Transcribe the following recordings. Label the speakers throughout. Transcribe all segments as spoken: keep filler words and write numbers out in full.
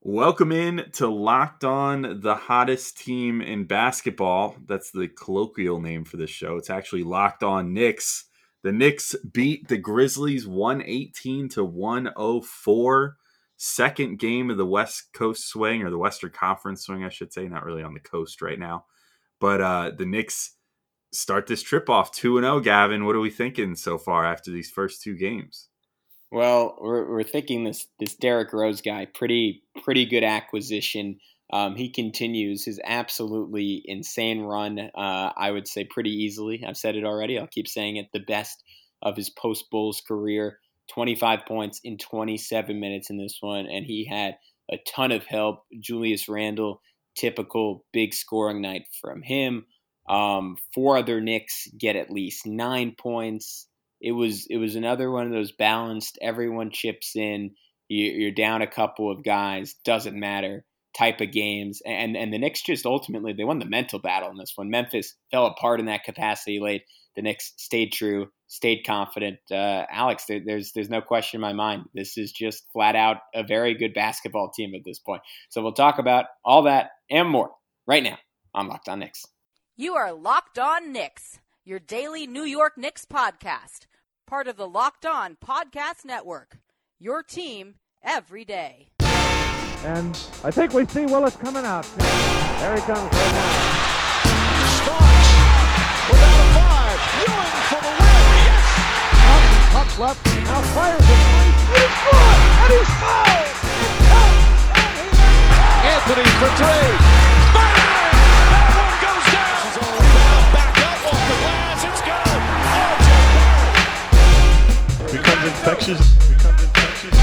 Speaker 1: Welcome in to Locked On, the hottest team in basketball. That's the colloquial name for this show. It's actually Locked On Knicks. The Knicks beat the Grizzlies one eighteen to one oh four. Second game of the West Coast swing, or the Western Conference swing, I should say. Not really on the coast right now. But uh, the Knicks start this trip off two and oh, Gavin. What are we thinking so far after these first two games?
Speaker 2: Well, we're we're thinking this this Derrick Rose guy, pretty pretty good acquisition. Um, he continues his absolutely insane run. Uh, I would say pretty easily. I've said it already. I'll keep saying it. The best of his post Bulls career. twenty-five points in twenty-seven minutes in this one, and he had a ton of help. Julius Randle, typical big scoring night from him. Um, four other Knicks get at least nine points. It was it was another one of those balanced, everyone chips in, you're down a couple of guys, doesn't matter, type of games. And and the Knicks just ultimately, they won the mental battle in this one. Memphis fell apart in that capacity late. The Knicks stayed true, stayed confident. Uh, Alex, there, there's there's no question in my mind. This is just flat out a very good basketball team at this point. So we'll talk about all that and more right now on Locked On Knicks.
Speaker 3: You are Locked On Knicks, your daily New York Knicks podcast. Part of the Locked On Podcast Network, your team every day.
Speaker 4: And I think we see Willis coming out. There he comes right now.
Speaker 5: Starks without a five. Ewing for the win. Yes!
Speaker 4: Up, up left. Now fires it. And he's good. And he's fouled.
Speaker 5: Anthony for three. Bang! That one goes down. This is all about back up off the glass. It's good.
Speaker 6: Becomes infectious. Becomes infectious.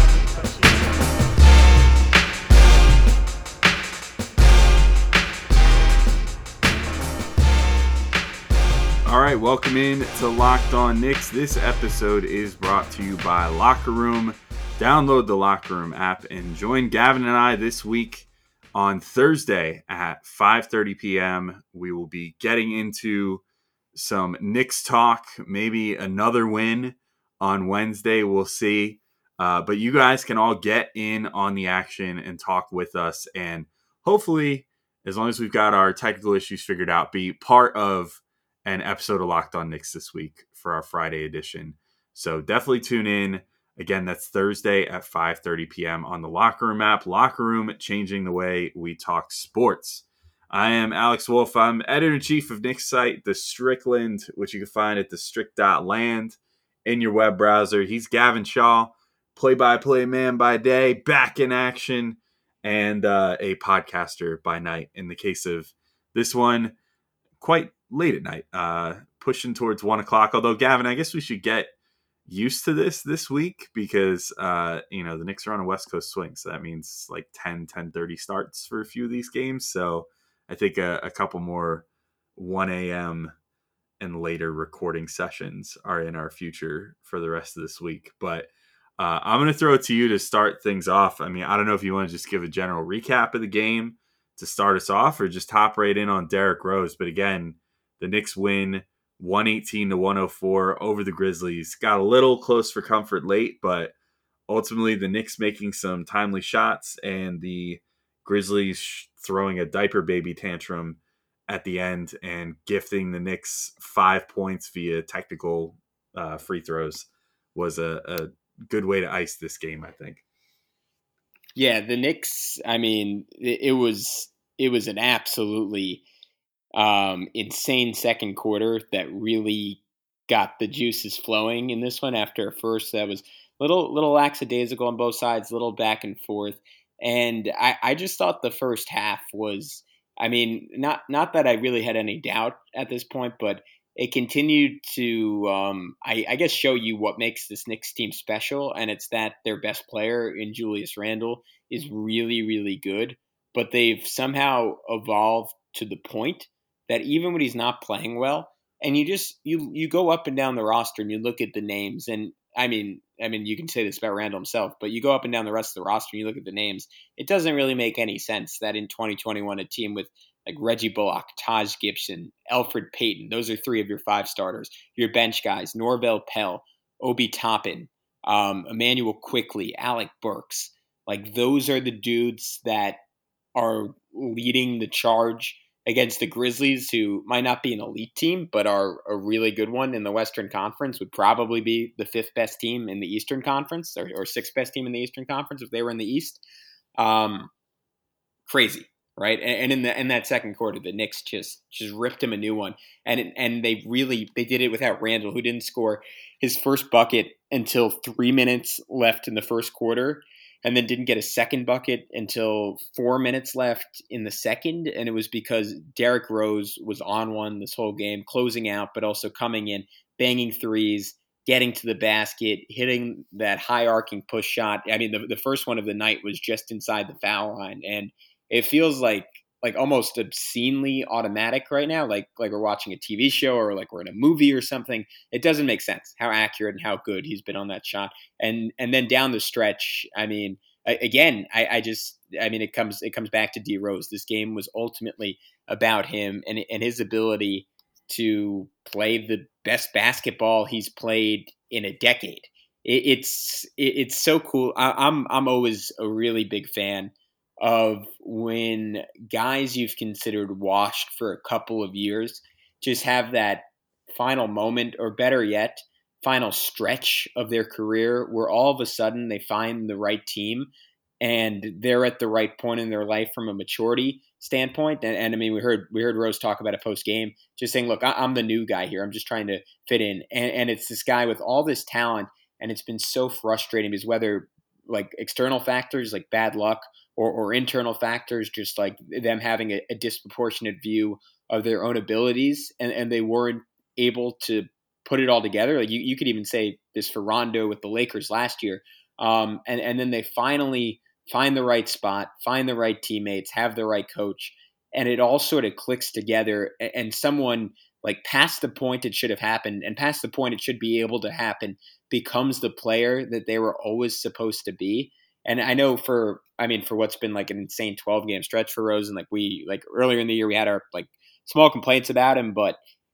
Speaker 1: All right, welcome in to Locked On Knicks. This episode is brought to you by Locker Room. Download the Locker Room app and join Gavin and I this week on Thursday at five thirty p.m. We will be getting into some Knicks talk, maybe another win on Wednesday. We'll see. Uh, but you guys can all get in on the action and talk with us. And hopefully, as long as we've got our technical issues figured out, be part of an episode of Locked On Knicks this week for our Friday edition. So definitely tune in. Again, that's Thursday at five thirty p.m. on the Locker Room app. Locker Room, changing the way we talk sports. I am Alex Wolf. I'm editor-in-chief of Knicks site, The Strickland, which you can find at the strict dot land in your web browser. He's Gavin Shaw, play-by-play man by day, back in action, and uh, a podcaster by night. In the case of this one, quite late at night, uh, pushing towards one o'clock. Although, Gavin, I guess we should get used to this this week because, uh, you know, the Knicks are on a West Coast swing. So that means like ten, ten thirty starts for a few of these games. So I think a, a couple more one a.m. and later recording sessions are in our future for the rest of this week. But uh, I'm going to throw it to you to start things off. I mean, I don't know if you want to just give a general recap of the game to start us off or just hop right in on Derrick Rose. But again, the Knicks win one eighteen to one oh four over the Grizzlies. Got a little close for comfort late, but ultimately the Knicks making some timely shots and the Grizzlies throwing a diaper baby tantrum at the end and gifting the Knicks five points via technical uh, free throws was a, a good way to ice this game, I think.
Speaker 2: Yeah, the Knicks, I mean, it, it was it was an absolutely um, insane second quarter that really got the juices flowing in this one after a first that was a little, little lackadaisical on both sides, a little back and forth. And I, I just thought the first half was, I mean, not not that I really had any doubt at this point, but it continued to, um, I, I guess, show you what makes this Knicks team special, and it's that their best player in Julius Randle is really, really good, but they've somehow evolved to the point that even when he's not playing well, and you just you you go up and down the roster and you look at the names, and I mean, I mean, you can say this about Randle himself, but you go up and down the rest of the roster and you look at the names, it doesn't really make any sense that in twenty twenty-one, a team with like Reggie Bullock, Taj Gibson, Elfrid Payton, those are three of your five starters. Your bench guys, Norvel Pelle, Obi Toppin, um, Emmanuel Quickley, Alec Burks. Like those are the dudes that are leading the charge against the Grizzlies, who might not be an elite team, but are a really good one in the Western Conference, would probably be the fifth best team in the Eastern Conference, or, or sixth best team in the Eastern Conference if they were in the East. Um, crazy, right? And, and in the in that second quarter, the Knicks just just ripped him a new one, and and they really they did it without Randall, who didn't score his first bucket until three minutes left in the first quarter, and then didn't get a second bucket until four minutes left in the second. And it was because Derrick Rose was on one this whole game, closing out, but also coming in, banging threes, getting to the basket, hitting that high arcing push shot. I mean, the, the first one of the night was just inside the foul line. And it feels like like almost obscenely automatic right now, like like we're watching a T V show or like we're in a movie or something. It doesn't make sense how accurate and how good he's been on that shot. And and then down the stretch, I mean, again, I, I just, I mean, it comes it comes back to D Rose. This game was ultimately about him and and his ability to play the best basketball he's played in a decade. It, it's it, it's so cool. I, I'm I'm always a really big fan of when guys you've considered washed for a couple of years just have that final moment, or better yet, final stretch of their career where all of a sudden they find the right team and they're at the right point in their life from a maturity standpoint. And, and I mean, we heard we heard Rose talk about it post game, just saying, look, I, I'm the new guy here. I'm just trying to fit in. And, and it's this guy with all this talent, and it's been so frustrating because whether like external factors like bad luck or, or internal factors, just like them having a, a disproportionate view of their own abilities, and, and they weren't able to put it all together. Like you, you could even say this for Rondo with the Lakers last year. Um, and, and then they finally find the right spot, find the right teammates, have the right coach, and it all sort of clicks together. And, and someone like past the point it should have happened and past the point it should be able to happen becomes the player that they were always supposed to be. And I know for, I mean, for what's been like an insane twelve game stretch for Rose, and like we, like earlier in the year, we had our like small complaints about him, but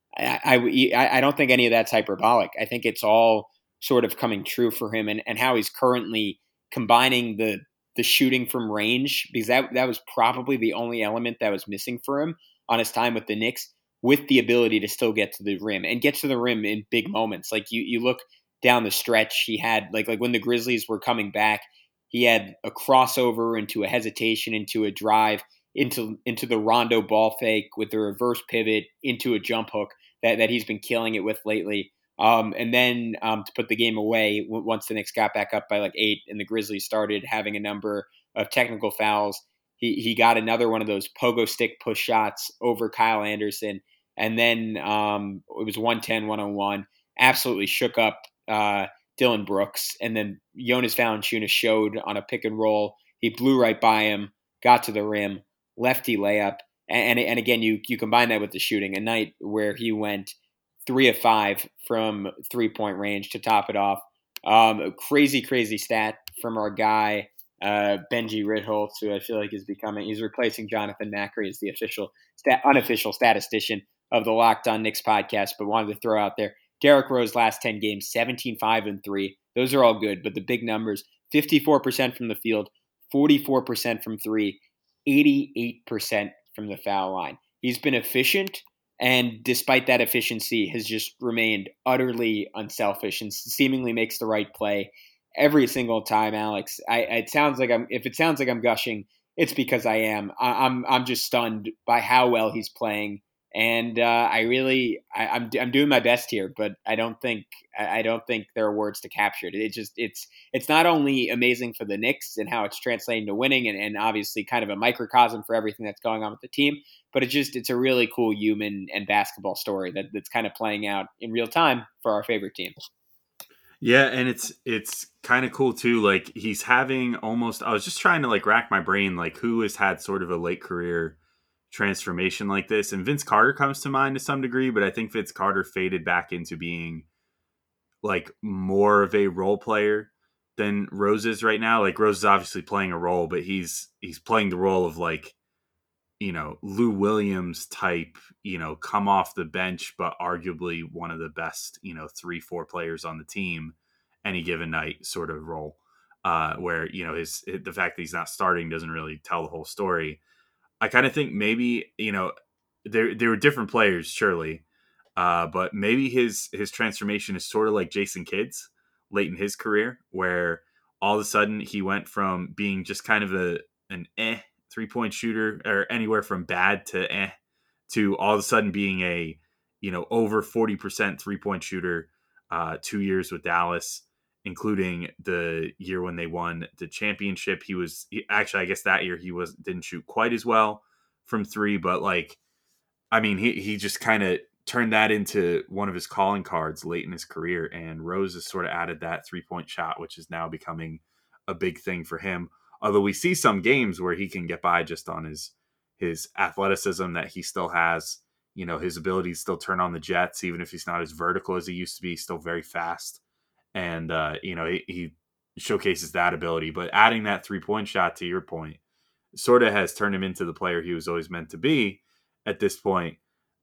Speaker 2: I, I, I don't think any of that's hyperbolic. I think it's all sort of coming true for him, and, and how he's currently combining the, the shooting from range, because that, that was probably the only element that was missing for him on his time with the Knicks, with the ability to still get to the rim and get to the rim in big moments. Like you, you look down the stretch, he had like, like when the Grizzlies were coming back, he had a crossover into a hesitation, into a drive, into into the Rondo ball fake with the reverse pivot into a jump hook that, that he's been killing it with lately. Um, and then um, to put the game away, w- once the Knicks got back up by like eight and the Grizzlies started having a number of technical fouls, he he got another one of those pogo stick push shots over Kyle Anderson. And then um, it was one ten, one oh one, absolutely shook up uh, Dylan Brooks. And then Jonas Valanciunas showed on a pick and roll. He blew right by him, got to the rim, lefty layup. And, and, and again, you you combine that with the shooting, a night where he went three of five from three-point range to top it off. Um, a crazy, crazy stat from our guy, uh, Benji Ritholtz, who I feel like is becoming, he's replacing Jonathan Macri as the official, stat, unofficial statistician of the Locked On Knicks podcast, but wanted to throw out there, Derrick Rose last ten games, seventeen, five, and three. Those are all good, but the big numbers, fifty-four percent from the field, forty-four percent from three, eighty-eight percent from the foul line. He's been efficient, and despite that efficiency, has just remained utterly unselfish and seemingly makes the right play every single time. Alex, I, it sounds like I'm. If it sounds like I'm gushing, it's because I am. I, I'm. I'm just stunned by how well he's playing, and uh, I really, I, I'm. I'm doing my best here, but I don't think. I don't think there are words to capture it. It just. It's. It's not only amazing for the Knicks and how it's translating to winning, and, and obviously kind of a microcosm for everything that's going on with the team, but it's just, it's a really cool human and basketball story that, that's kind of playing out in real time for our favorite team.
Speaker 1: Yeah, and it's it's kind of cool too. Like he's having almost, I was just trying to like rack my brain, like who has had sort of a late career transformation like this. And Vince Carter comes to mind to some degree, but I think Vince Carter faded back into being like more of a role player than Rose is right now. Like Rose is obviously playing a role, but he's he's playing the role of like, you know, Lou Williams type, you know, come off the bench, but arguably one of the best, you know, three, four players on the team any given night sort of role. uh, where, you know, his, the fact that he's not starting doesn't really tell the whole story. I kind of think maybe, you know, there there were different players, surely, uh, but maybe his his transformation is sort of like Jason Kidd's late in his career, where all of a sudden he went from being just kind of a an eh three point shooter, or anywhere from bad to eh, to all of a sudden being a, you know, over forty percent three point shooter. Uh, two years with Dallas, including the year when they won the championship. He was he, actually, I guess that year he was didn't shoot quite as well from three, but like, I mean, he he just kind of turned that into one of his calling cards late in his career. And Rose has sort of added that three point shot, which is now becoming a big thing for him. Although we see some games where he can get by just on his his athleticism that he still has. You know, his ability to still turn on the jets, even if he's not as vertical as he used to be, he's still very fast. And, uh, you know, he, he showcases that ability. But adding that three-point shot, to your point, sort of has turned him into the player he was always meant to be at this point,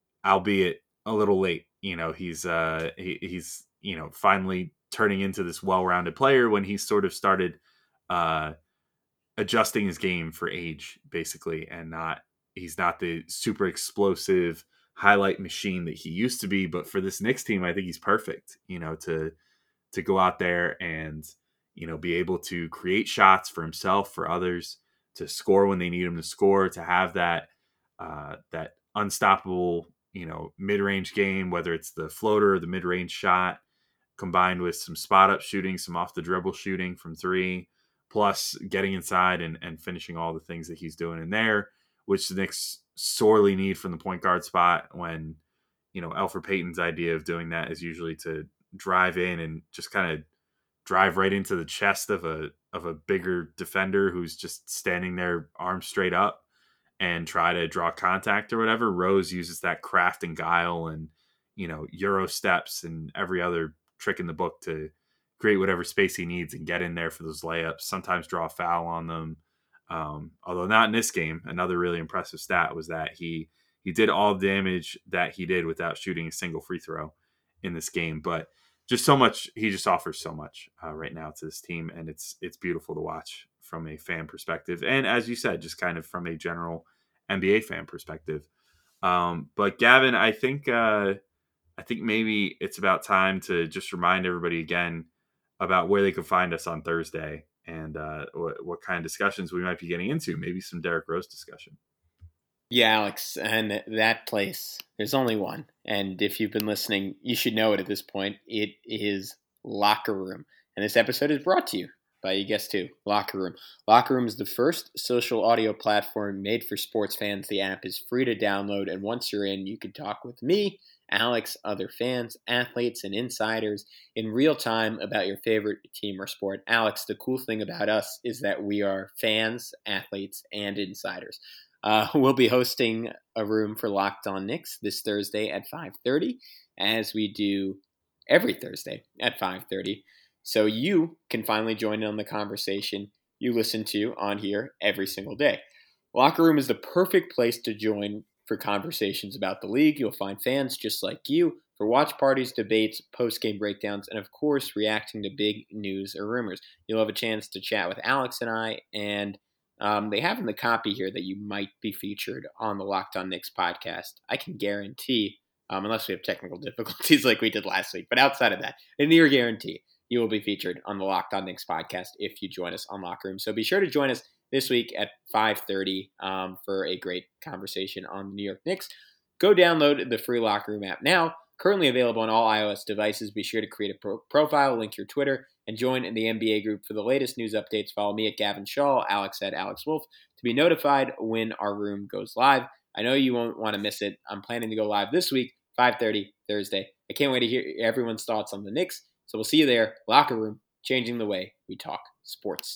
Speaker 1: albeit a little late. You know, he's, uh, he, he's you know, finally turning into this well-rounded player when he sort of started uh, adjusting his game for age, basically, and not he's not the super explosive highlight machine that he used to be. But for this Knicks team, I think he's perfect, you know, to to go out there and, you know, be able to create shots for himself, for others, to score when they need him to score, to have that uh, that unstoppable, you know, mid-range game, whether it's the floater or the mid-range shot, combined with some spot-up shooting, some off-the-dribble shooting from three, plus getting inside and, and finishing all the things that he's doing in there, which the Knicks sorely need from the point guard spot when, you know, Elfrid Payton's idea of doing that is usually to drive in and just kind of drive right into the chest of a of a bigger defender who's just standing there arms straight up and try to draw contact or whatever. Rose uses that craft and guile and, you know, Euro steps and every other trick in the book to create whatever space he needs and get in there for those layups, sometimes draw a foul on them. Um, although not in this game. Another really impressive stat was that he he did all the damage that he did without shooting a single free throw in this game. But just so much, he just offers so much uh, right now to this team, and it's it's beautiful to watch from a fan perspective. And as you said, just kind of from a general N B A fan perspective. Um, but Gavin, I think uh, I think maybe it's about time to just remind everybody again about where they can find us on Thursday. And uh, what, what kind of discussions we might be getting into, maybe some Derrick Rose discussion.
Speaker 2: Yeah, Alex, and that place, there's only one. And if you've been listening, you should know it at this point. It is Locker Room. And this episode is brought to you by, you guessed who, Locker Room. Locker Room is the first social audio platform made for sports fans. The app is free to download, and once you're in, you can talk with me, Alex, other fans, athletes, and insiders in real time about your favorite team or sport. Alex, the cool thing about us is that we are fans, athletes, and insiders. Uh, we'll be hosting a room for Locked On Knicks this Thursday at five thirty, as we do every Thursday at five thirty. So you can finally join in on the conversation you listen to on here every single day. Locker Room is the perfect place to join for conversations about the league. You'll find fans just like you for watch parties, debates, post-game breakdowns, and of course, reacting to big news or rumors. You'll have a chance to chat with Alex and I, and um, they have in the copy here that you might be featured on the Locked On Knicks podcast. I can guarantee, um, unless we have technical difficulties like we did last week, but outside of that, a near guarantee, you will be featured on the Locked On Knicks podcast if you join us on Locker Room. So be sure to join us this week at five thirty um, for a great conversation on the New York Knicks. Go download the free Locker Room app now. Currently available on all iOS devices. Be sure to create a pro- profile, link your Twitter, and join in the N B A group for the latest news updates. Follow me at Gavin Shaw, Alex at Alex Wolf, to be notified when our room goes live. I know you won't want to miss it. I'm planning to go live this week, five thirty, Thursday. I can't wait to hear everyone's thoughts on the Knicks. So we'll see you there. Locker Room, changing the way we talk sports.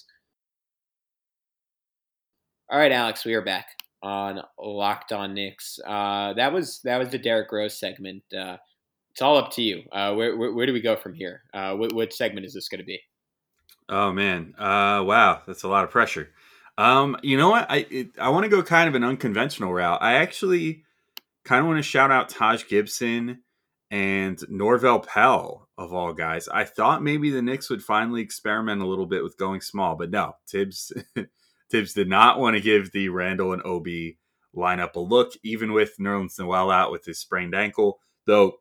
Speaker 2: All right, Alex, we are back on Locked On Knicks. Uh, that was that was the Derrick Rose segment. Uh, it's all up to you. Uh, where, where where do we go from here? Uh, what, what segment is this going to be?
Speaker 1: Oh man, uh, wow, that's a lot of pressure. Um, you know what? I it, I want to go kind of an unconventional route. I actually kind of want to shout out Taj Gibson and Norvel Pelle, of all guys. I thought maybe the Knicks would finally experiment a little bit with going small, but no. Tibbs Tibbs did not want to give the Randall and Obi lineup a look, even with Nerlens Noel out with his sprained ankle. Though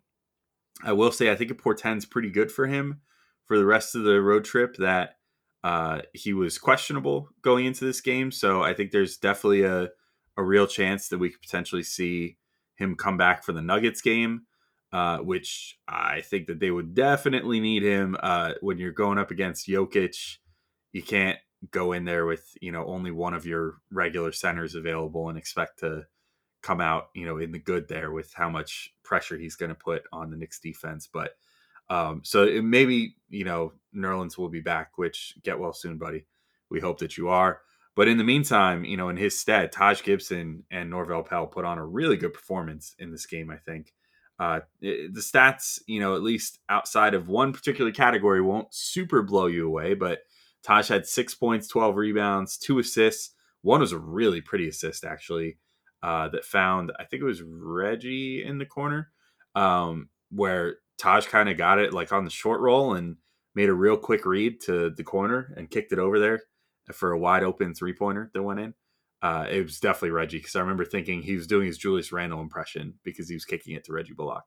Speaker 1: I will say I think it portends pretty good for him for the rest of the road trip that uh, he was questionable going into this game. So I think there's definitely a, a real chance that we could potentially see him come back for the Nuggets game. Uh, which I think that they would definitely need him uh, when you're going up against Jokic. You can't go in there with, you know, only one of your regular centers available and expect to come out, you know, in the good there with how much pressure he's going to put on the Knicks defense. But um, so it maybe, you know, Nerlens will be back, which get well soon, buddy. We hope that you are. But in the meantime, you know, in his stead, Taj Gibson and Norvel Pelle put on a really good performance in this game, I think. Uh, the stats, you know, at least outside of one particular category, won't super blow you away. But Taj had six points, twelve rebounds, two assists. One was a really pretty assist, actually, uh, that found, I think it was Reggie in the corner, um, where Taj kind of got it like on the short roll and made a real quick read to the corner and kicked it over there for a wide open three pointer that went in. Uh, it was definitely Reggie because I remember thinking he was doing his Julius Randle impression because he was kicking it to Reggie Bullock.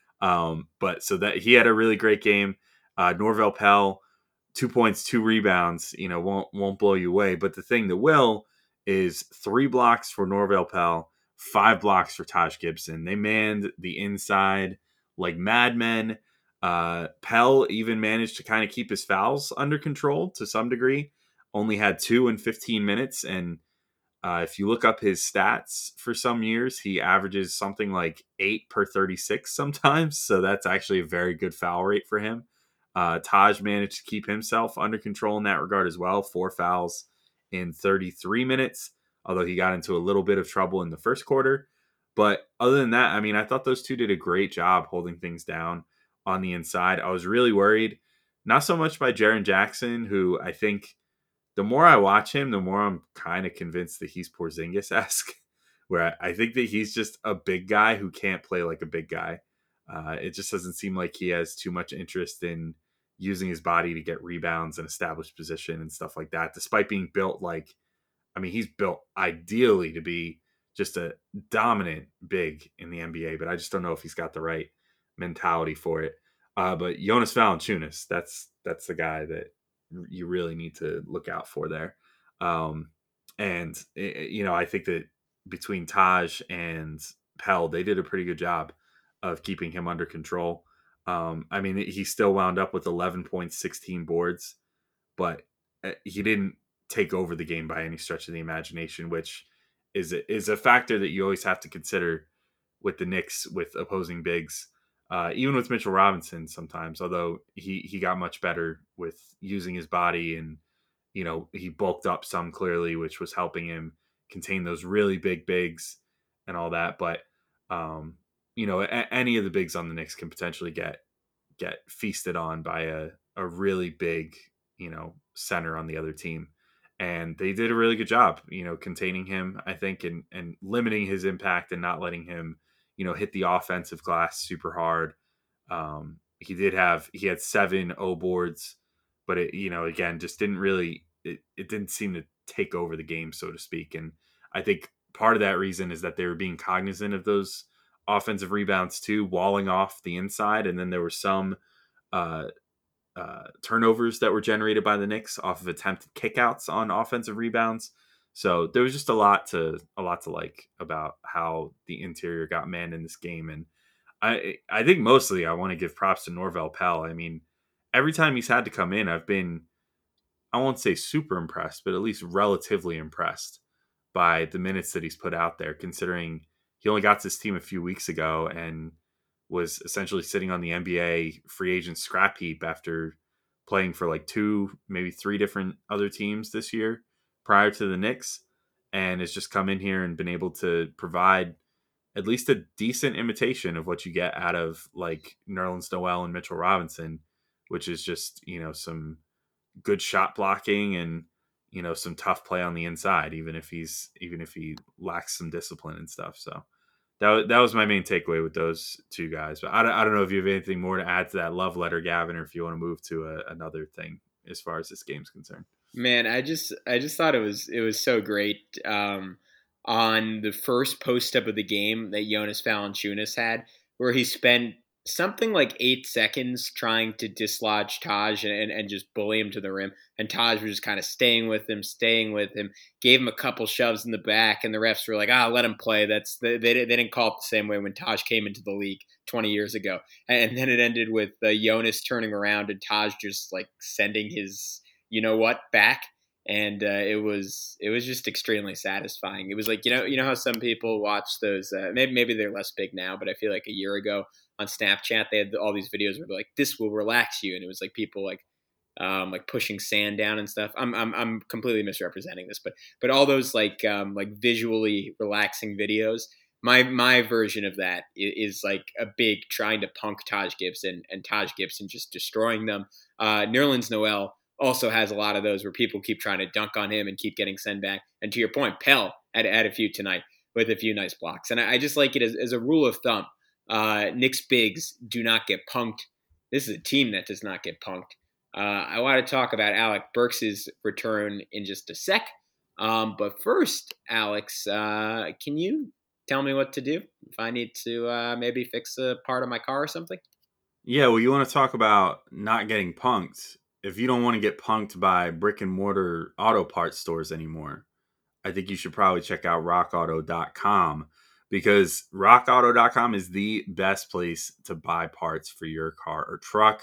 Speaker 1: Um, but so that he had a really great game. Uh, Norvel Pelle, two points, two rebounds, you know, won't won't blow you away. But the thing that will is three blocks for Norvel Pelle, five blocks for Taj Gibson. They manned the inside like madmen. Uh, Pelle even managed to kind of keep his fouls under control to some degree. Only had two in fifteen minutes, and Uh, if you look up his stats for some years, he averages something like eight per thirty-six sometimes. So that's actually a very good foul rate for him. Uh, Taj managed to keep himself under control in that regard as well. Four fouls in thirty-three minutes, although he got into a little bit of trouble in the first quarter. But other than that, I mean, I thought those two did a great job holding things down on the inside. I was really worried, not so much by Jaren Jackson, who I think the more I watch him, the more I'm kind of convinced that he's Porzingis-esque, where I think that he's just a big guy who can't play like a big guy. Uh, it just doesn't seem like he has too much interest in using his body to get rebounds and establish position and stuff like that, despite being built like, I mean, he's built ideally to be just a dominant big in the N B A, but I just don't know if he's got the right mentality for it. Uh, but Jonas Valanciunas, that's that's the guy that you really need to look out for there. Um, and, you know, I think that between Taj and Pelle, they did a pretty good job of keeping him under control. Um, I mean, he still wound up with eleven points, sixteen boards, but he didn't take over the game by any stretch of the imagination, which is, is a factor that you always have to consider with the Knicks, with opposing bigs. Uh, even with Mitchell Robinson sometimes, although he, he got much better with using his body and, you know, he bulked up some clearly, which was helping him contain those really big bigs and all that. But, um, you know, a, any of the bigs on the Knicks can potentially get get feasted on by a, a really big, you know, center on the other team. And they did a really good job, you know, containing him, I think, and, and limiting his impact and not letting him, you know, hit the offensive glass super hard. Um, he did have, he had seven O boards, but it, you know, again, just didn't really, it, it didn't seem to take over the game, so to speak. And I think part of that reason is that they were being cognizant of those offensive rebounds too, walling off the inside. And then there were some uh, uh, turnovers that were generated by the Knicks off of attempted kickouts on offensive rebounds. So there was just a lot to a lot to like about how the interior got manned in this game. And I I think mostly I want to give props to Norvel Pelle. I mean, every time he's had to come in, I've been, I won't say super impressed, but at least relatively impressed by the minutes that he's put out there, considering he only got to this team a few weeks ago and was essentially sitting on the N B A free agent scrap heap after playing for like two, maybe three different other teams this year prior to the Knicks, and has just come in here and been able to provide at least a decent imitation of what you get out of like Nerlens Noel and Mitchell Robinson, which is just, you know, some good shot blocking and, you know, some tough play on the inside, even if he's, even if he lacks some discipline and stuff. So that was, that was my main takeaway with those two guys. But I don't, I don't know if you have anything more to add to that love letter, Gavin, or if you want to move to a, another thing as far as this game's concerned.
Speaker 2: Man, I just I just thought it was it was so great um, on the first post up of the game that Jonas Valanciunas had, where he spent something like eight seconds trying to dislodge Taj and, and, and just bully him to the rim. And Taj was just kind of staying with him, staying with him, gave him a couple shoves in the back, and the refs were like, ah, let him play. That's they, they, they didn't call it the same way when Taj came into the league twenty years ago. And then it ended with uh, Jonas turning around and Taj just like sending his, you know what, back. And uh, it was it was just extremely satisfying. It was like, you know, you know how some people watch those, uh, maybe maybe they're less big now, but I feel like a year ago on Snapchat, they had all these videos where they're like, this will relax you. And it was like people like, um, like pushing sand down and stuff. I'm, I'm, I'm completely misrepresenting this, but, but all those like, um, like visually relaxing videos, my, my version of that is, is like a big trying to punk Taj Gibson and Taj Gibson just destroying them. Uh, Nerlens Noel also has a lot of those where people keep trying to dunk on him and keep getting sent back. And to your point, Pell had, had a few tonight with a few nice blocks. And I, I just like it as, as a rule of thumb. Uh, Knicks bigs do not get punked. This is a team that does not get punked. Uh, I want to talk about Alec Burks' return in just a sec. Um, but first, Alex, uh, can you tell me what to do if I need to uh, maybe fix a part of my car or something?
Speaker 1: Yeah, well, you want to talk about not getting punked. If you don't want to get punked by brick and mortar auto parts stores anymore, I think you should probably check out rock auto dot com. Because rock auto dot com is the best place to buy parts for your car or truck.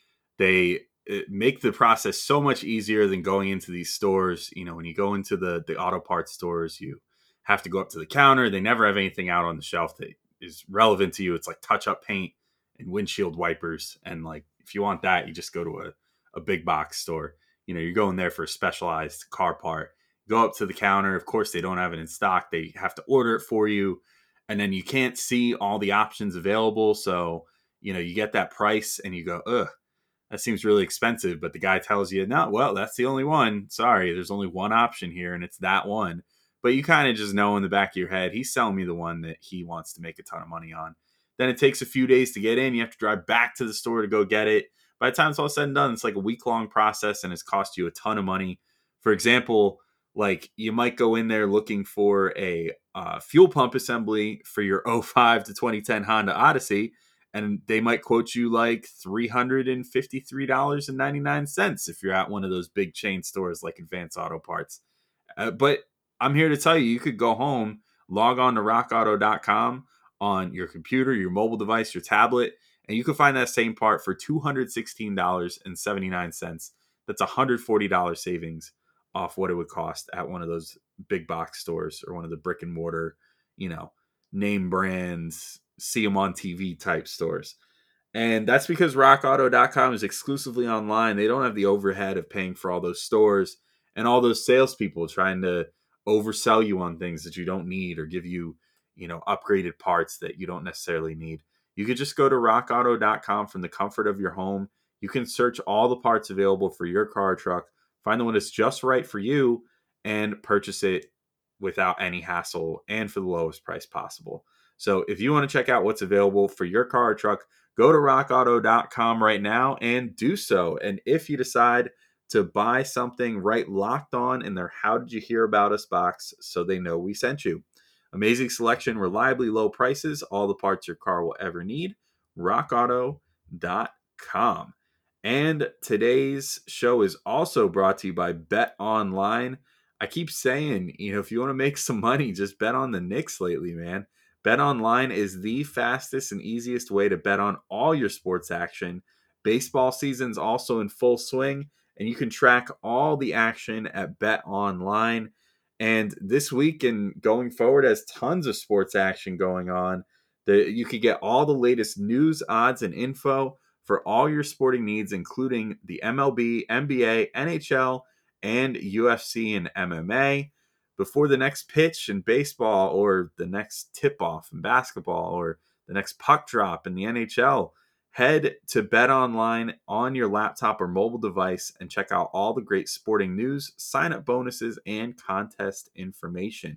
Speaker 1: They make the process so much easier than going into these stores. You know, when you go into the, the auto parts stores, you have to go up to the counter. They never have anything out on the shelf that is relevant to you. It's like touch-up paint and windshield wipers. And like, if you want that, you just go to a, a big box store. You know, you're going there for a specialized car part. Go up to the counter. Of course, they don't have it in stock. They have to order it for you. And then you can't see all the options available. So, you know, you get that price and you go, ugh, that seems really expensive. But the guy tells you, no, well, that's the only one. Sorry, there's only one option here and it's that one. But you kind of just know in the back of your head, he's selling me the one that he wants to make a ton of money on. Then it takes a few days to get in. You have to drive back to the store to go get it. By the time it's all said and done, it's like a week-long process and it's cost you a ton of money. For example, like you might go in there looking for a uh, fuel pump assembly for your oh five to twenty ten Honda Odyssey, and they might quote you like three hundred fifty-three dollars and ninety-nine cents if you're at one of those big chain stores like Advance Auto Parts. Uh, but I'm here to tell you, you could go home, log on to rock auto dot com on your computer, your mobile device, your tablet, and you can find that same part for two hundred sixteen dollars and seventy-nine cents. That's one hundred forty dollars savings off what it would cost at one of those big box stores or one of the brick and mortar, you know, name brands, see them on T V type stores. And that's because rock auto dot com is exclusively online. They don't have the overhead of paying for all those stores and all those salespeople trying to oversell you on things that you don't need or give you, you know, upgraded parts that you don't necessarily need. You could just go to rock auto dot com from the comfort of your home. You can search all the parts available for your car or truck, find the one that's just right for you, and purchase it without any hassle and for the lowest price possible. So if you want to check out what's available for your car or truck, go to rock auto dot com right now and do so. And if you decide to buy something, write Locked On in their How Did You Hear About Us box so they know we sent you. Amazing selection, reliably low prices, all the parts your car will ever need. rock auto dot com. And today's show is also brought to you by Bet Online. I keep saying, you know, if you want to make some money, just bet on the Knicks lately, man. Bet Online is the fastest and easiest way to bet on all your sports action. Baseball season's also in full swing, and you can track all the action at Bet Online. And this week and going forward, has tons of sports action going on. The, you can get all the latest news, odds, and info for all your sporting needs, including the M L B, N B A, N H L, and U F C and M M A. Before the next pitch in baseball or the next tip-off in basketball or the next puck drop in the N H L, head to BetOnline on your laptop or mobile device and check out all the great sporting news, sign-up bonuses, and contest information.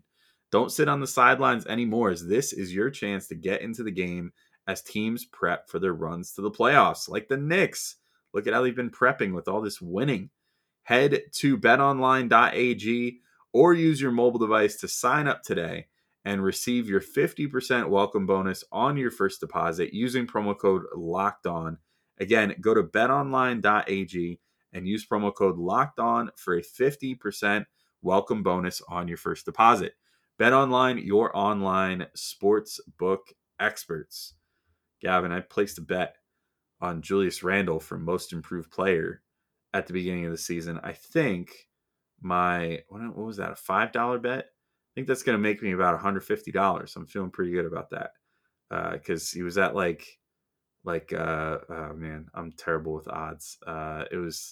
Speaker 1: Don't sit on the sidelines anymore, as this is your chance to get into the game as teams prep for their runs to the playoffs, like the Knicks. Look at how they've been prepping with all this winning. Head to bet online dot a g or use your mobile device to sign up today and receive your fifty percent welcome bonus on your first deposit using promo code LOCKEDON. Again, go to bet online dot a g and use promo code LOCKEDON for a fifty percent welcome bonus on your first deposit. BetOnline, your online sports book experts. Gavin, I placed a bet on Julius Randle for most improved player at the beginning of the season. I think my, what was that, a five dollar bet? I think that's going to make me about one hundred fifty dollars. I'm feeling pretty good about that because uh, he was at like, like, uh, oh man, I'm terrible with odds. Uh, it was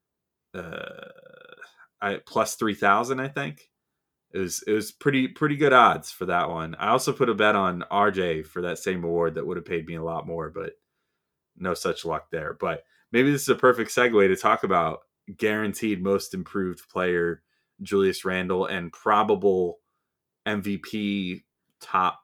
Speaker 1: uh, I, plus three thousand, I think. It was it was pretty pretty good odds for that one. I also put a bet on R J for that same award that would have paid me a lot more, but no such luck there. But maybe this is a perfect segue to talk about guaranteed most improved player Julius Randle and probable M V P top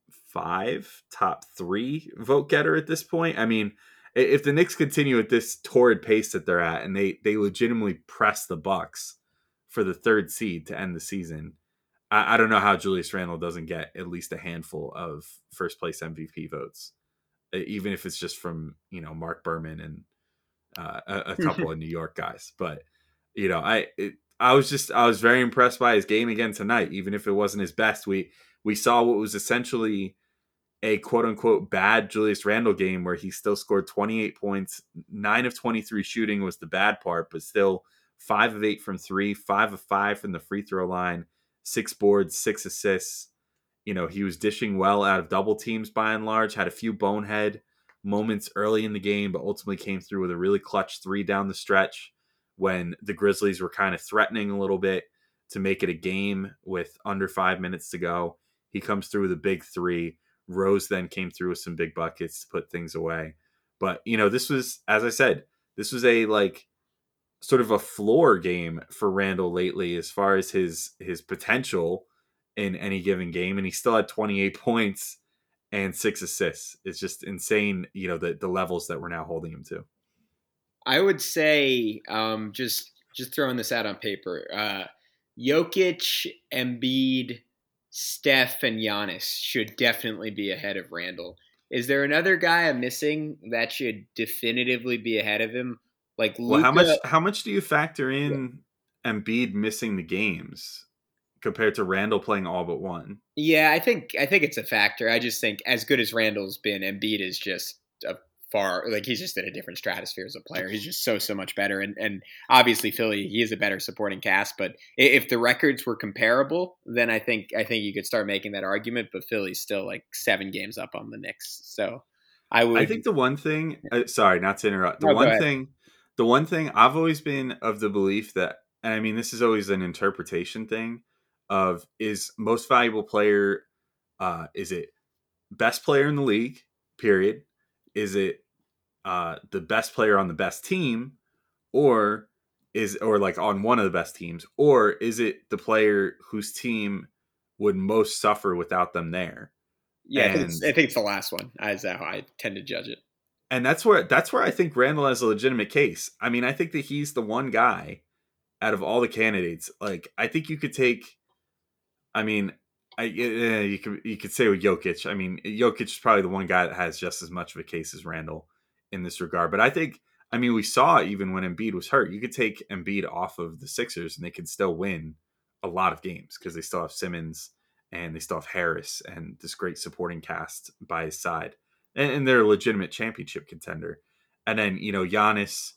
Speaker 1: five, top three vote getter at this point. I mean, if the Knicks continue at this torrid pace that they're at and they they legitimately press the Bucks for the third seed to end the season, I, I don't know how Julius Randle doesn't get at least a handful of first place M V P votes, even if it's just from, you know, Mark Berman and uh, a, a couple of New York guys. But, you know, I it, I was just I was very impressed by his game again tonight, even if it wasn't his best. We we saw what was essentially a quote unquote bad Julius Randle game where he still scored twenty-eight points, nine of twenty-three shooting was the bad part, but still five of eight from three, five of five from the free throw line, six boards, six assists. You know, he was dishing well out of double teams by and large, had a few bonehead moments early in the game, but ultimately came through with a really clutch three down the stretch when the Grizzlies were kind of threatening a little bit to make it a game with under five minutes to go. He comes through with a big three. Rose then came through with some big buckets to put things away. But, you know, this was, as I said, this was a like sort of a floor game for Randle lately as far as his his potential in any given game. And he still had twenty-eight points and six assists. It's just insane, you know, the, the levels that we're now holding him to.
Speaker 2: I would say, um, just just throwing this out on paper, uh, Jokic, Embiid, Steph, and Giannis should definitely be ahead of Randle. Is there another guy I'm missing that should definitively be ahead of him? Like Luka,
Speaker 1: well, how much how much do you factor in yeah. Embiid missing the games compared to Randle playing all but one?
Speaker 2: Yeah, I think I think it's a factor. I just think as good as Randle's been, Embiid is just a far like he's just in a different stratosphere as a player. He's just so so much better, and and obviously Philly, he is a better supporting cast. But if the records were comparable, then I think I think you could start making that argument. But Philly's still like seven games up on the Knicks, so I would.
Speaker 1: I think the one thing. Uh, sorry, not to interrupt. The
Speaker 2: no,
Speaker 1: one thing. The one thing I've always been of the belief that, and I mean, this is always an interpretation thing of is most valuable player. Uh, is it best player in the league? Period. Is it uh, the best player on the best team, or is or like on one of the best teams, or is it the player whose team would most suffer without them there?
Speaker 2: Yeah, and, I, think it's, I think it's the last one. Is how I tend to judge it.
Speaker 1: And that's where that's where I think Randle has a legitimate case. I mean, I think that he's the one guy out of all the candidates. Like, I think you could take. I mean, I yeah, you could you could say with Jokic. I mean, Jokic is probably the one guy that has just as much of a case as Randle in this regard. But I think, I mean, we saw even when Embiid was hurt, you could take Embiid off of the Sixers and they could still win a lot of games because they still have Simmons and they still have Harris and this great supporting cast by his side. And, and they're a legitimate championship contender. And then, you know, Giannis,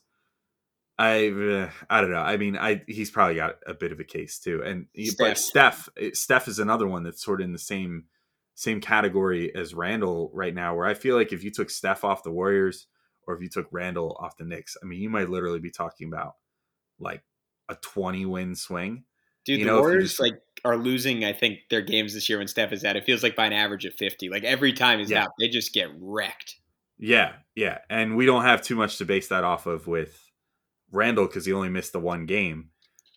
Speaker 1: I uh, I don't know. I mean, I he's probably got a bit of a case too. And Steph. But Steph, Steph is another one that's sort of in the same same category as Randle right now, where I feel like if you took Steph off the Warriors or if you took Randle off the Knicks, I mean, you might literally be talking about like a twenty win swing.
Speaker 2: Dude,
Speaker 1: you
Speaker 2: the
Speaker 1: know,
Speaker 2: Warriors
Speaker 1: just,
Speaker 2: like are losing, I think, their games this year when Steph is out. It feels like by an average of fifty. Like every time he's
Speaker 1: yeah.
Speaker 2: out, they just get wrecked.
Speaker 1: Yeah, yeah. And we don't have too much to base that off of with Randle because he only missed the one game.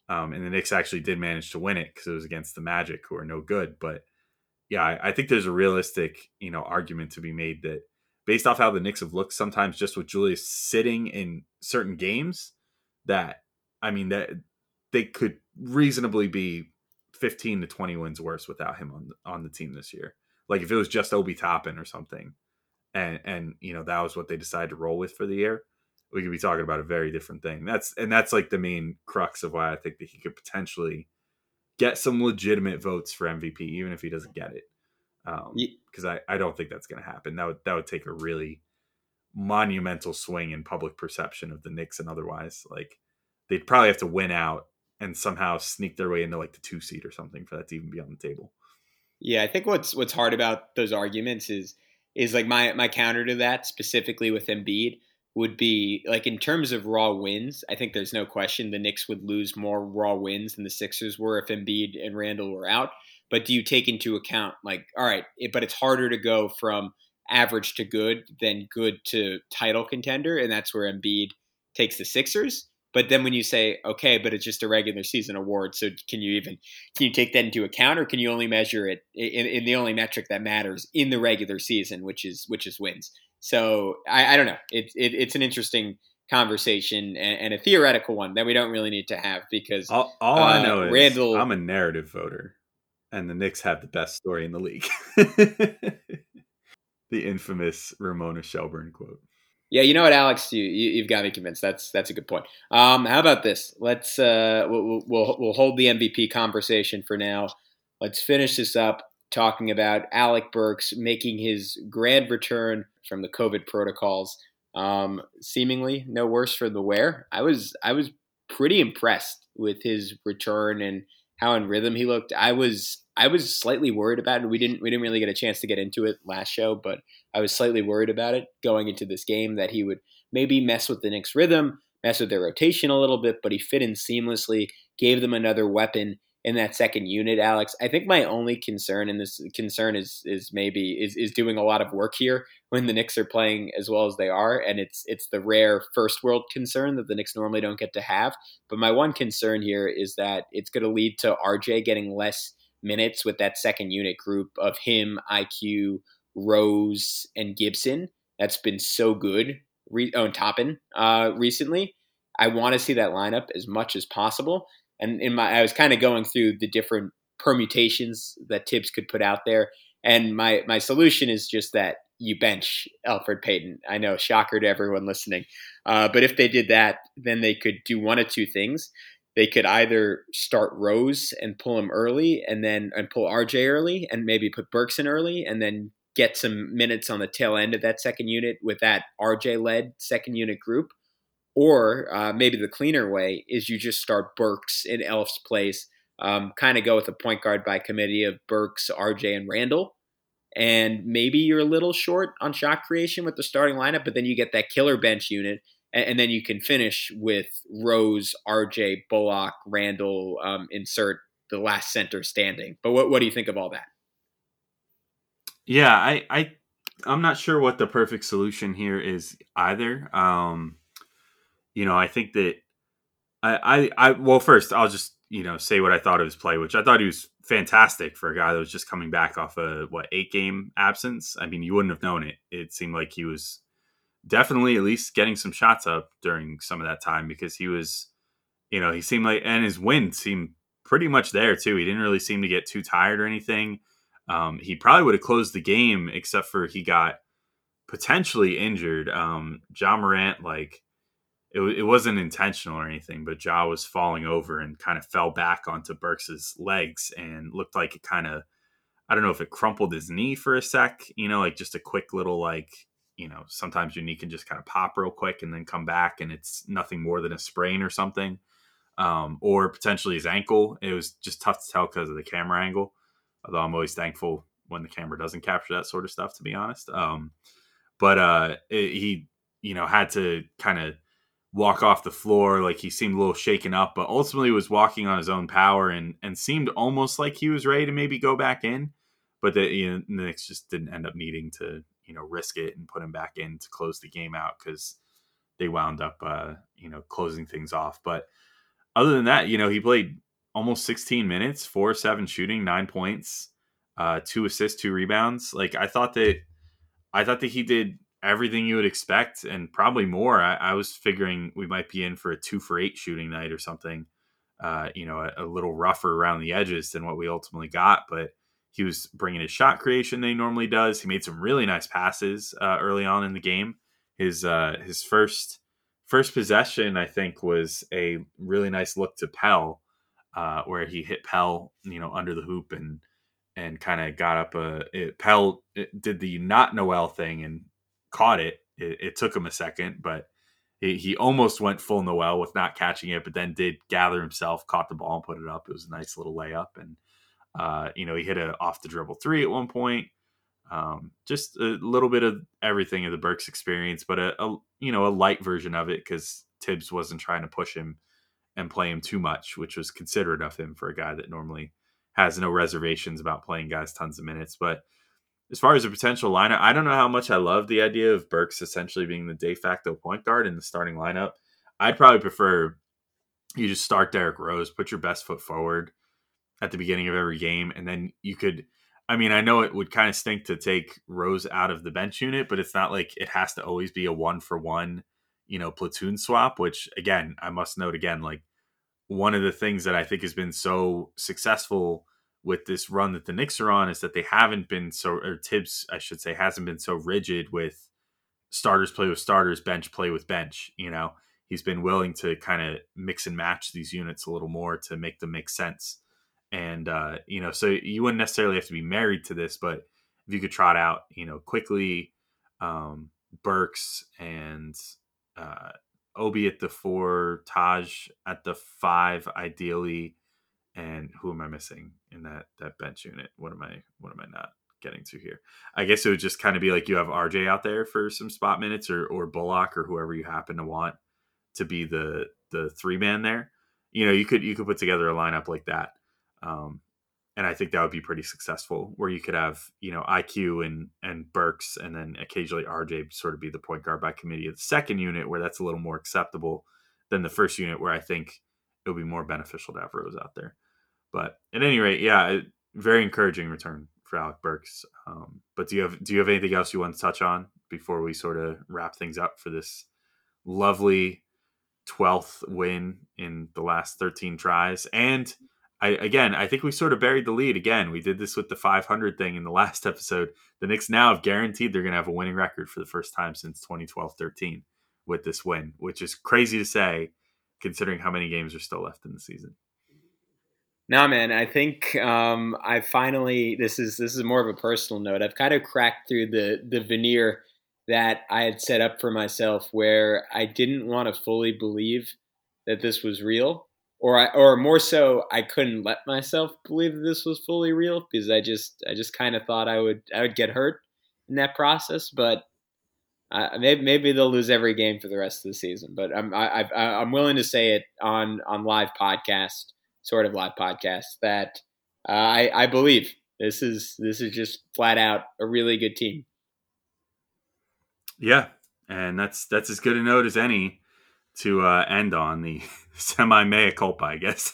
Speaker 1: Um, and the Knicks actually did manage to win it because it was against the Magic, who are no good. But yeah, I, I think there's a realistic, you know, argument to be made that based off how the Knicks have looked sometimes just with Julius sitting in certain games, that, I mean, that they could reasonably be fifteen to twenty wins worse without him on, on the team this year. Like if it was just Obi Toppin or something, and, and, you know, that was what they decided to roll with for the year, we could be talking about a very different thing. That's, and that's like the main crux of why I think that he could potentially get some legitimate votes for M V P, even if he doesn't get it. Um, because I, I don't think that's going to happen. That would, that would take a really monumental swing in public perception of the Knicks and otherwise. Like they'd probably have to win out and somehow sneak their way into like the two seed or something for that to even be on the table.
Speaker 2: Yeah, I think what's what's hard about those arguments is is like my my counter to that, specifically with Embiid, would be like in terms of raw wins. I think there's no question the Knicks would lose more raw wins than the Sixers were if Embiid and Randall were out. But do you take into account like, all right, it, but it's harder to go from average to good than good to title contender, and that's where Embiid takes the Sixers. But then when you say, okay, but it's just a regular season award, so can you even can you take that into account, or can you only measure it in, in the only metric that matters in the regular season, which is which is wins? So I, I don't know. It's it, it's an interesting conversation and, and a theoretical one that we don't really need to have because
Speaker 1: all, all
Speaker 2: uh,
Speaker 1: I know is
Speaker 2: Randall,
Speaker 1: I'm a narrative voter, and the Knicks have the best story in the league. The infamous Ramona Shelburne quote.
Speaker 2: Yeah, you know what, Alex, you, you you've got me convinced. That's that's a good point. Um, how about this? Let's uh, we'll, we'll we'll hold the M V P conversation for now. Let's finish this up talking about Alec Burks making his grand return from the COVID protocols. Um, seemingly no worse for the wear. I was I was pretty impressed with his return and how in rhythm he looked. I was I was slightly worried about it. We didn't we didn't really get a chance to get into it last show, but I was slightly worried about it going into this game that he would maybe mess with the Knicks' rhythm, mess with their rotation a little bit, but he fit in seamlessly, gave them another weapon in that second unit, Alex. I think my only concern, and this concern is is maybe is is doing a lot of work here when the Knicks are playing as well as they are, and it's it's the rare first world concern that the Knicks normally don't get to have. But my one concern here is that it's going to lead to R J getting less minutes with that second unit group of him, I Q, Rose, and Gibson. That's been so good. Re- oh, and Toppin uh, recently. I want to see that lineup as much as possible. And in my, I was kind of going through the different permutations that Tibbs could put out there. And my, my solution is just that you bench Elfrid Payton. I know, shocker to everyone listening. Uh, but if they did that, then they could do one of two things. They could either start Rose and pull him early and then and pull R J early and maybe put Burks in early and then get some minutes on the tail end of that second unit with that R J-led second unit group. Or uh, maybe the cleaner way is you just start Burks in Elf's place, um, kind of go with a point guard by committee of Burks, R J, and Randall. And maybe you're a little short on shot creation with the starting lineup, but then you get that killer bench unit, and, and then you can finish with Rose, R J, Bullock, Randall, um, insert the last center standing. But what, what do you think of all that?
Speaker 1: Yeah, I, I, I'm not sure what the perfect solution here is either. Um, You know, I think that I, I, I, well, first I'll just, you know, say what I thought of his play, which I thought he was fantastic for a guy that was just coming back off a, what, eight game absence. I mean, you wouldn't have known it. It seemed like he was definitely at least getting some shots up during some of that time because he was, you know, he seemed like, and his wind seemed pretty much there too. He didn't really seem to get too tired or anything. Um, he probably would have closed the game except for he got potentially injured. Um, Ja Morant, like, It, it wasn't intentional or anything, but Ja was falling over and kind of fell back onto Burks's legs and looked like it kind of, I don't know if it crumpled his knee for a sec, you know, like just a quick little, like, you know, sometimes your knee can just kind of pop real quick and then come back and it's nothing more than a sprain or something. Um, or potentially his ankle. It was just tough to tell because of the camera angle. Although I'm always thankful when the camera doesn't capture that sort of stuff, to be honest. Um, but uh, it, he, you know, had to kind of walk off the floor. Like he seemed a little shaken up, but ultimately was walking on his own power and, and seemed almost like he was ready to maybe go back in. But the, you know, the Knicks just didn't end up needing to, you know, risk it and put him back in to close the game out because they wound up, uh, you know, closing things off. But other than that, you know, he played almost sixteen minutes, four seven shooting, nine points, uh, two assists, two rebounds. Like I thought that, I thought that he did everything you would expect and probably more. I, I was figuring we might be in for a two for eight shooting night or something. Uh, you know, a, a little rougher around the edges than what we ultimately got, but he was bringing his shot creation that he normally does. He made some really nice passes uh, early on in the game. His uh, his first first possession, I think, was a really nice look to Pell, uh, where he hit Pell, you know, under the hoop and and kind of got up a it, Pell it did the not Noel thing and caught it. it. It took him a second, but he, he almost went full Noel with not catching it, but then did gather himself, caught the ball and put it up. It was a nice little layup. And, uh, you know, he hit a off the dribble three at one point. Um, just a little bit of everything of the Burks experience, but a, a you know, a light version of it because Tibbs wasn't trying to push him and play him too much, which was considerate of him for a guy that normally has no reservations about playing guys tons of minutes. But as far as a potential lineup, I don't know how much I love the idea of Burks essentially being the de facto point guard in the starting lineup. I'd probably prefer you just start Derrick Rose, put your best foot forward at the beginning of every game, and then you could, I mean, I know it would kind of stink to take Rose out of the bench unit, but it's not like it has to always be a one for one, you know, platoon swap, which again, I must note again, like one of the things that I think has been so successful with this run that the Knicks are on is that they haven't been so, or Tibbs, I should say, hasn't been so rigid with starters play with starters, bench play with bench. You know, he's been willing to kind of mix and match these units a little more to make them make sense. And, uh, you know, so you wouldn't necessarily have to be married to this, but if you could trot out, you know, quickly, um, Burks and uh, Obi at the four, Taj at the five, ideally. And who am I missing in that that bench unit? What am I what am I not getting to here? I guess it would just kind of be like you have R J out there for some spot minutes, or or Bullock or whoever you happen to want to be the the three man there. You know, you could you could put together a lineup like that, um, and I think that would be pretty successful. Where you could have, you know, I Q and and Burks, and then occasionally R J sort of be the point guard by committee of the second unit, where that's a little more acceptable than the first unit, where I think it would be more beneficial to have Rose out there. But at any rate, yeah, very encouraging return for Alec Burks. Um, but do you have do you have anything else you want to touch on before we sort of wrap things up for this lovely twelfth win in the last thirteen tries? And I, again, I think we sort of buried the lead again. We did this with the five hundred thing in the last episode. The Knicks now have guaranteed they're going to have a winning record for the first time since twenty twelve thirteen with this win, which is crazy to say considering how many games are still left in the season.
Speaker 2: No, man, I think um, I finally, this is this is more of a personal note. I've kind of cracked through the the veneer that I had set up for myself where I didn't want to fully believe that this was real, or I, or more so, I couldn't let myself believe that this was fully real because I just I just kind of thought I would I would get hurt in that process. But uh, maybe maybe they'll lose every game for the rest of the season. But I'm I, I, I'm willing to say it on on live podcast. Sort of live podcast that uh, I, I believe this is this is just flat out a really good team.
Speaker 1: Yeah, and that's that's as good a note as any to uh, end on the semi mea culpa, I guess.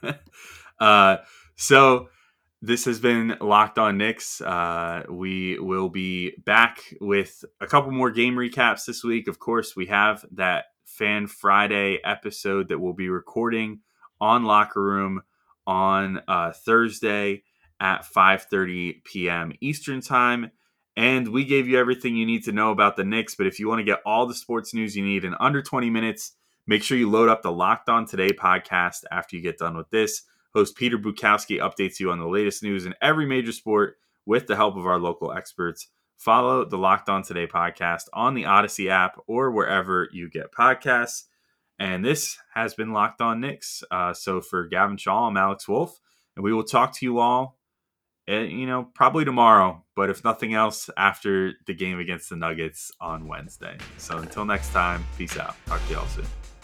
Speaker 1: uh, so this has been Locked On Knicks. Uh, we will be back with a couple more game recaps this week. Of course, we have that Fan Friday episode that we'll be recording on Locker Room on uh, Thursday at five thirty p.m. Eastern Time. And we gave you everything you need to know about the Knicks. But if you want to get all the sports news you need in under twenty minutes, make sure you load up the Locked On Today podcast after you get done with this. Host Peter Bukowski updates you on the latest news in every major sport with the help of our local experts. Follow the Locked On Today podcast on the Odyssey app or wherever you get podcasts. And this has been Locked On Knicks. Uh, so for Gavin Shaw, I'm Alex Wolf, and we will talk to you all, uh, you know, probably tomorrow, but if nothing else, after the game against the Nuggets on Wednesday. So until next time, peace out. Talk to you all soon.